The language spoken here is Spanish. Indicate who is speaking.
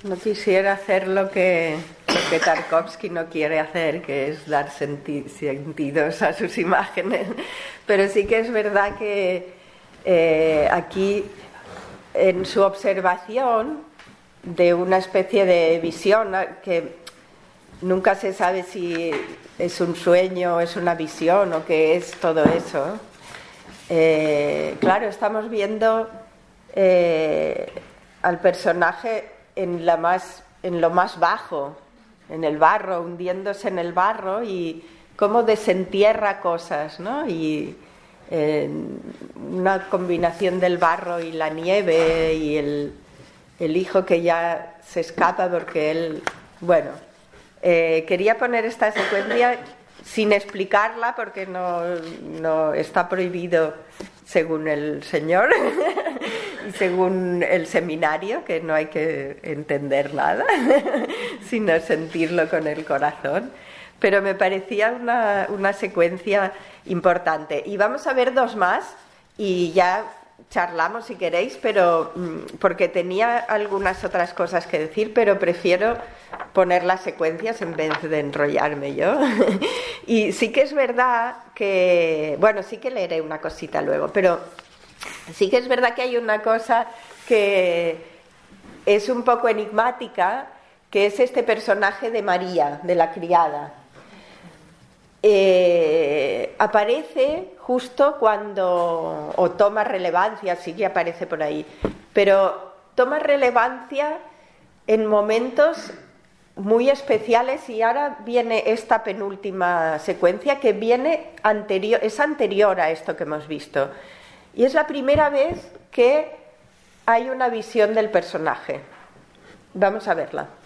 Speaker 1: No quisiera hacer lo que Tarkovsky no quiere hacer, que es dar sentidos a sus imágenes, pero sí que es verdad que aquí, en su observación de una especie de visión, que nunca se sabe si es un sueño, es una visión o qué es todo eso, claro, estamos viendo al personaje en lo más bajo, en el barro, hundiéndose en el barro, y cómo desentierra cosas, ¿no? Y una combinación del barro y la nieve y el hijo que ya se escapa porque él... Bueno, quería poner esta secuencia sin explicarla porque no está prohibido según el Señor y según el seminario, que no hay que entender nada sino sentirlo con el corazón, pero me parecía una secuencia importante. Y vamos a ver dos más y ya charlamos si queréis, pero porque tenía algunas otras cosas que decir, pero prefiero poner las secuencias en vez de enrollarme yo. Y sí que es verdad que, bueno, sí que leeré una cosita luego, pero sí que es verdad que hay una cosa que es un poco enigmática, que es este personaje de María, de la criada. Aparece justo cuando, o toma relevancia, sí que aparece por ahí, pero toma relevancia en momentos muy especiales, y ahora viene esta penúltima secuencia que viene es anterior a esto que hemos visto, y es la primera vez que hay una visión del personaje. Vamos a verla.